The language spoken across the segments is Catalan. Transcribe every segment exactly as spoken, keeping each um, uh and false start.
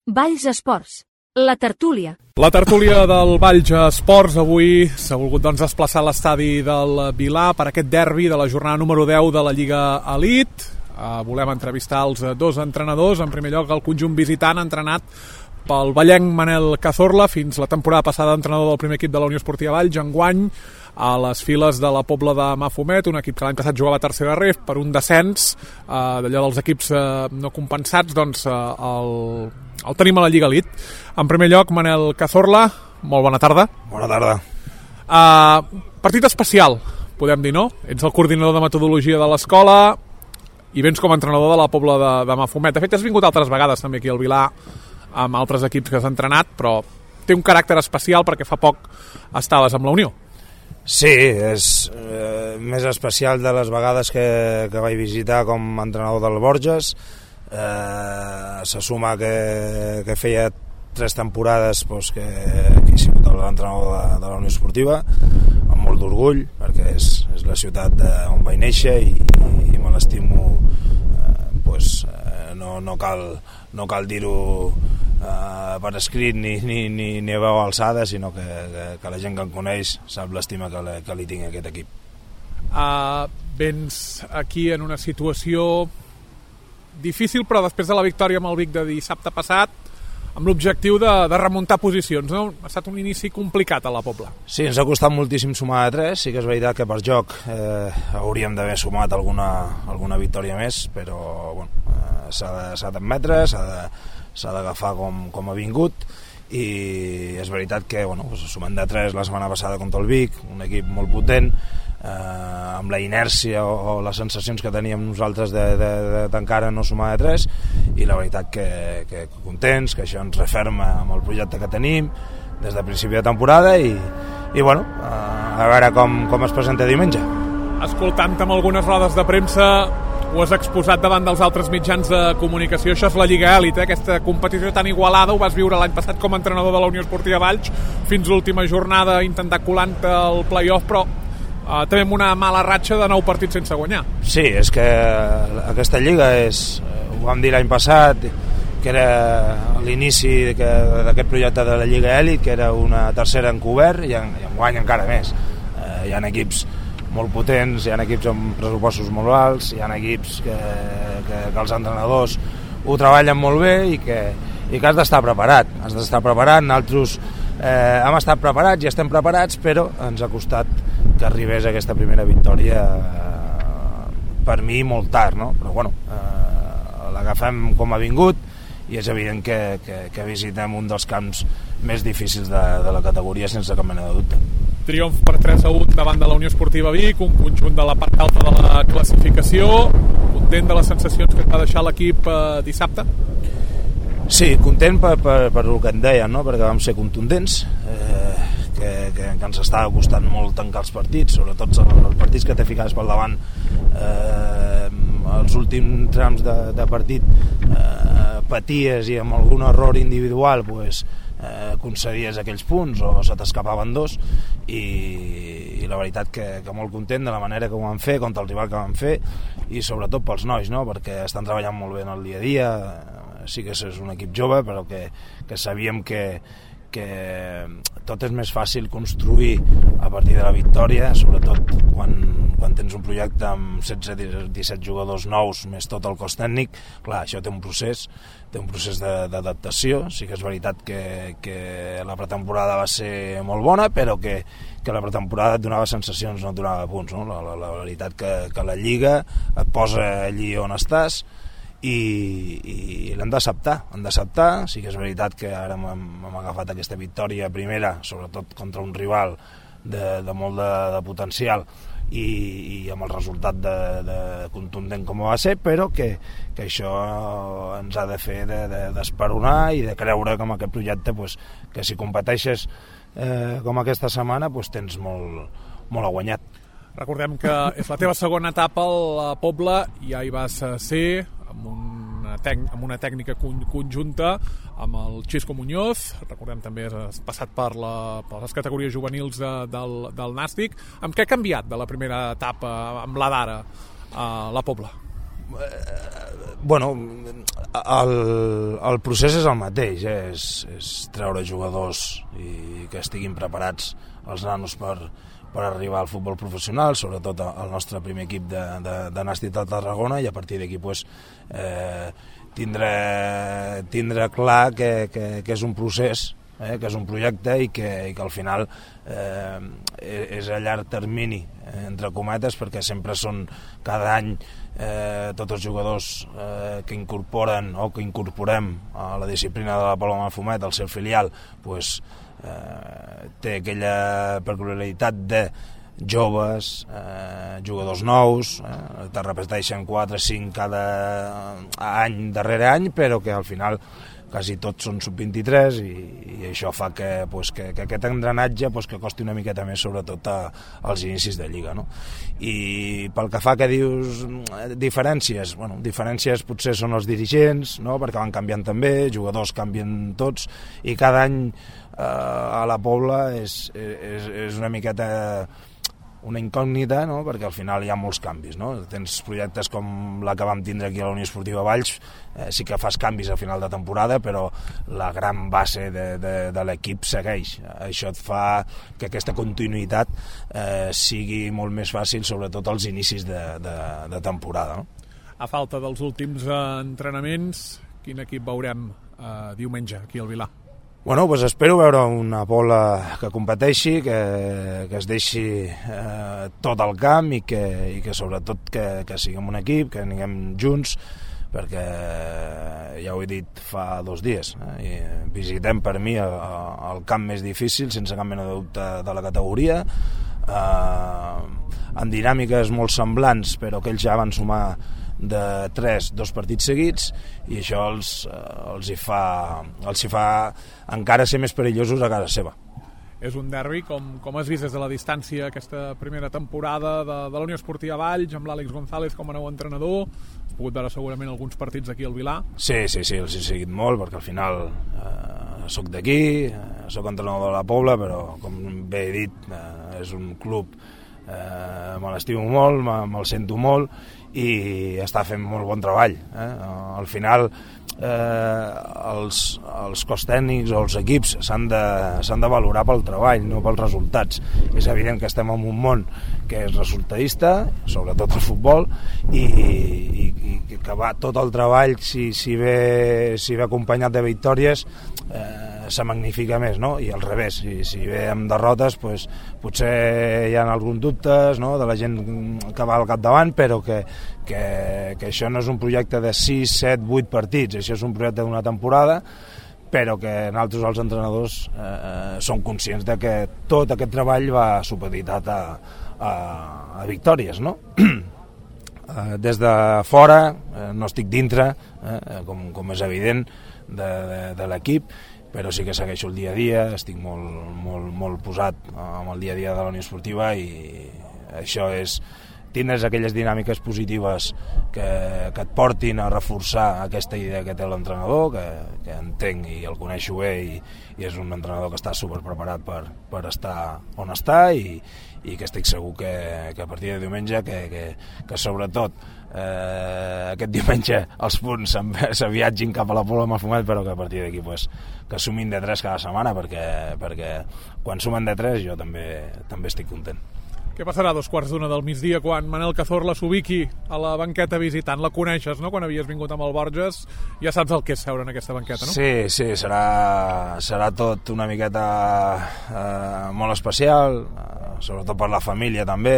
Valls Esports, la tertúlia. La tertúlia del Valls Esports avui s'ha volgut doncs, desplaçar a l'estadi del Vilà per aquest derbi de la jornada número deu de la Lliga Elite. Uh, volem entrevistar els dos entrenadors. En primer lloc, el conjunt visitant entrenat pel vallenc Manel Cazorla, fins la temporada passada entrenador del primer equip de la Unió Esportiva Valls, enguany a les files de la Pobla de Mafumet, un equip que l'any passat jugava a tercera ref per un descens, eh, d'allò dels equips eh, no compensats, doncs eh, el, el tenim a la Lliga Elite. En primer lloc, Manel Cazorla, molt bona tarda. Bona tarda. Uh, partit especial, podem dir, no? Ets el coordinador de metodologia de l'escola i vens com a entrenador de la Pobla de, de Mafumet. De fet, has vingut altres vegades també aquí al Vilà amb altres equips que has entrenat, però té un caràcter especial perquè fa poc estaves amb la Unió. Sí, és eh, més especial de les vegades que, que vaig visitar com a entrenador del Borges. Eh, se suma que, que feia tres temporades doncs, que, que he sigut l'entrenador de, de la Unió Esportiva, amb molt d'orgull, perquè és, és la ciutat de, on vaig néixer i, i me l'estimo. Eh, doncs, eh, no, no cal, no cal dir-ho Uh, per escrit ni, ni, ni, ni a veu alçada, sinó que, que, que la gent que em coneix sap l'estima que, le, que li tinc a aquest equip. Uh, vens aquí en una situació difícil, però després de la victòria amb el Vic de dissabte passat, amb l'objectiu de, de remuntar posicions, no? Ha estat un inici complicat a la Pobla. Sí, ens ha costat moltíssim sumar a tres, sí que és veritat que per joc eh, hauríem d'haver sumat alguna, alguna victòria més, però bueno, eh, s'ha d'admetre, s'ha de s'ha d'agafar com, com ha vingut, i és veritat que bueno, sumant de tres la setmana passada contra el Vic, un equip molt potent, eh, amb la inèrcia o, o les sensacions que teníem nosaltres d'encara no sumar de tres, i la veritat que, que contents, que això ens referma amb el projecte que tenim des de principi de temporada, i, i bueno, a veure com, com es presenta diumenge. Escoltant-te amb algunes rodes de premsa, ho has exposat davant dels altres mitjans de comunicació, això és la Lliga Elite, eh? Aquesta competició tan igualada, ho vas viure l'any passat com a entrenador de la Unió Esportiva Valls, fins l'última jornada intentar colar-te al play-off, però eh, també amb una mala ratxa de nou partits sense guanyar. Sí, és que aquesta Lliga és, ho vam dir l'any passat, que era l'inici d'aquest projecte de la Lliga Elite, que era una tercera encobert, i en, i en guany encara més. Eh, hi ha equips molt potents, hi ha equips amb pressupostos molt alts, hi ha equips que, que, que els entrenadors ho treballen molt bé i que, i que has d'estar preparat, has d'estar preparat. Nosaltres eh, hem estat preparats i estem preparats, però ens ha costat que arribés aquesta primera victòria eh, per mi molt tard, no? Però bueno, eh, l'agafem com ha vingut, i és evident que, que, que visitem un dels camps més difícils de, de la categoria, sense cap mena de dubte. Triomf per tres a u davant de la Unió Esportiva Vic, un conjunt de la part alta de la classificació. Content de les sensacions que et va deixar l'equip eh, dissabte? Sí, content per, per, per el que et deien, no? Perquè vam ser contundents, eh, que, que, que ens estava costant molt tancar els partits, sobretot els partits que te ficaves pel davant, eh, els últims trams de, de partit eh, paties i amb algun error individual pues, eh, concedies aquells punts o se t'escapaven dos, i, i la veritat que, que molt content de la manera que ho van fer, contra el rival que van fer, i sobretot pels nois, no? Perquè estan treballant molt bé en el dia a dia. Sí que és un equip jove, però que, que sabíem que, que tot és més fàcil construir a partir de la victòria, sobretot quan, quan tens un projecte amb setze disset jugadors nous més tot el cos tècnic. Clar, això té un procés, té un procés d'adaptació. Sí que és veritat que, que la pretemporada va ser molt bona, però que, que la pretemporada et donava sensacions, no et donava punts, no? La, la, la veritat que, que la Lliga et posa allí on estàs, i, i l'hem d'acceptar, hem d'acceptar. Sí que és veritat que ara hem, hem agafat aquesta victòria primera, sobretot contra un rival de, de molt de, de potencial, i, i amb el resultat de, de contundent com va ser, però que, que això ens ha de fer d'esperonar de, de, i de creure que amb aquest projecte pues, que si competeixes eh, com aquesta setmana pues, tens molt, molt a guanyat. Recordem que és la teva segona etapa a la Pobla, i ja hi vas ser amb una, tec amb una tècnica conjunta amb el Xisco Muñoz. Recordem també has passat per, la, per les categories juvenils de, del, del Nàstic. Amb què ha canviat de la primera etapa amb la d'ara a la Pobla? Bueno, el, el procés és el mateix, eh? és, és treure jugadors i que estiguin preparats els nanos per, per arribar al futbol professional, sobretot al nostre primer equip de, de, de Nàstic de Tarragona, i a partir d'aquí pues, eh, tindre, tindre clar que, que, que és un procés, eh, que és un projecte i que, i que al final eh, és a llarg termini, eh, entre cometes, perquè sempre són cada any eh, tots els jugadors eh, que incorporen o que incorporem a la disciplina de la Pobla de Mafumet, al seu filial, pues, eh, té aquella peculiaritat de joves, eh, jugadors nous, eh, te repeteixen quatre cinc cada any darrere any, però que al final quasi tots són sub vint-i-tres i, i això fa que, pues, que, que aquest engranatge pues, que costi una miqueta més, sobretot a, als inicis de Lliga, no? I pel que fa que dius diferències, bueno, diferències potser són els dirigents, no? Perquè van canviant també, jugadors canvien tots i cada any eh, a la Pobla és, és, és una miqueta una incògnita, no? Perquè al final hi ha molts canvis, no? Tens projectes com la que vam tindre aquí a la Unió Esportiva Valls, eh, sí que fas canvis al final de temporada, però la gran base de, de, de l'equip segueix. Això et fa que aquesta continuïtat eh, sigui molt més fàcil, sobretot als inicis de, de, de temporada, no? A falta dels últims eh, entrenaments, quin equip veurem eh, diumenge aquí al Vilar? Bueno, pues espero veure una Pobla que competeixi, que, que es deixi eh, tot al camp i que, i que sobretot que, que siguem un equip, que anem junts, perquè ja ho he dit fa dos dies, eh, i visitem per mi el, el camp més difícil, sense cap mena de dubte, de la categoria, eh, en dinàmiques molt semblants, però que ells ja van sumar de tres, dos partits seguits, i això els, els, hi fa, els hi fa encara ser més perillosos a casa seva. És un derbi, com, com has vist des de la distància aquesta primera temporada de, de la Unió Esportiva Valls, amb l'Àlex González com a nou entrenador. Has pogut veure segurament alguns partits aquí al Vilar? Sí, sí, sí, els he seguit molt, perquè al final eh, soc d'aquí, eh, soc entrenador de la Pobla, però com bé he dit, eh, és un club, eh, me l'estimo molt, me, me'l sento molt, i està fent molt bon treball, eh? Al final eh, els, els cos tècnics o els equips s'han de, s'han de valorar pel treball, no pels resultats. És evident que estem en un món que és resultadista, sobretot el futbol, i, i, i que va tot el treball, si, si, ve, si ve acompanyat de victòries, eh, se magnifica més, no? I al revés, si, si ve amb derrotes, pues, potser hi ha alguns dubtes, no? De la gent que va al capdavant, però que, que, que això no és un projecte de sis, set, vuit partits, això és un projecte d'una temporada, però que nosaltres els entrenadors eh, som conscients de que tot aquest treball va supeditat a, a, a victòries, no? Des de fora, eh, no estic dintre, eh, com, com és evident, de, de, de l'equip, però sí que segueixo el dia a dia, estic molt, molt, molt posat amb el dia a dia de la Unió Esportiva, i això és tindre aquelles dinàmiques positives que, que et portin a reforçar aquesta idea que té l'entrenador, que, que entenc i el coneixo bé, i, i és un entrenador que està superpreparat per, per estar on està, i, i que estic segur que, que a partir de diumenge, que, que, que sobretot eh, aquest diumenge els punts s'aviatgin cap a la Pobla de Mafumet, però que a partir d'aquí pues, que sumin de tres cada setmana, perquè, perquè quan sumen de tres jo també, també estic content. Què passarà a dos quarts d'una del migdia quan Manel Cazorla s'ubiqui a la banqueta visitant? La coneixes, no?, quan havies vingut amb el Borges. Ja saps el que és seure en aquesta banqueta, no? Sí, sí, serà, serà tot una miqueta eh, molt especial, eh, sobretot per la família també.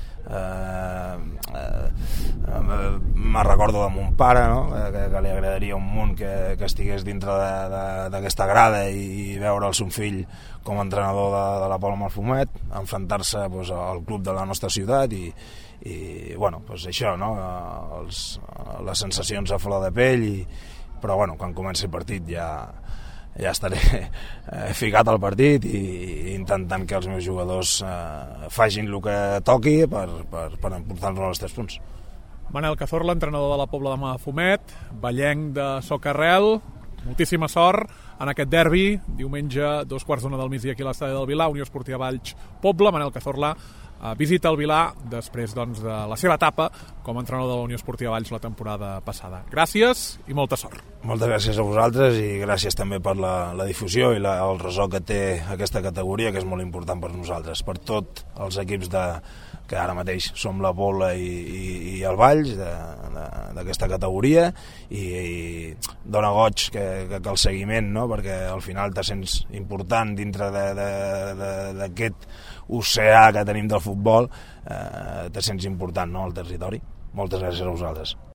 Eh, eh, me recordo de mon pare, no? que, que li agradaria un munt que, que estigués dintre d'aquesta grada i veure el seu fill com a entrenador de, de la Pobla de Mafumet, enfrontar-se pues, al club de la nostra ciutat, i, i bueno, pues això, no? Els, les sensacions a flor de pell, i, però bueno, quan comenci el partit ja ja estaré eh, ficat al partit i, i intentant que els meus jugadors eh, facin el que toqui per, per, per emportar-nos els tres punts. Manel Cazorla, entrenador de la Pobla de Mafumet, vallenc de Socarrel, moltíssima sort en aquest derbi, diumenge, dos quarts d'una del migdia aquí a l'estadi del Vilar, Unió Esportiva Valls Pobla. Manel Cazorla, visita el Vilar després doncs, de la seva etapa com a entrenador de la Unió Esportiva Valls la temporada passada. Gràcies i molta sort. Moltes gràcies a vosaltres i gràcies també per la, la difusió i la, el ressò que té aquesta categoria, que és molt important per nosaltres, per tots els equips de, que ara mateix som la Bola i, i, i el Valls d'aquesta categoria, i, i dona goig que, que, que el seguiment, no? Perquè al final te sents important dintre d'aquest oceà que tenim del futbol, eh, te sents important, no? Al territori. Moltes gràcies a vosaltres.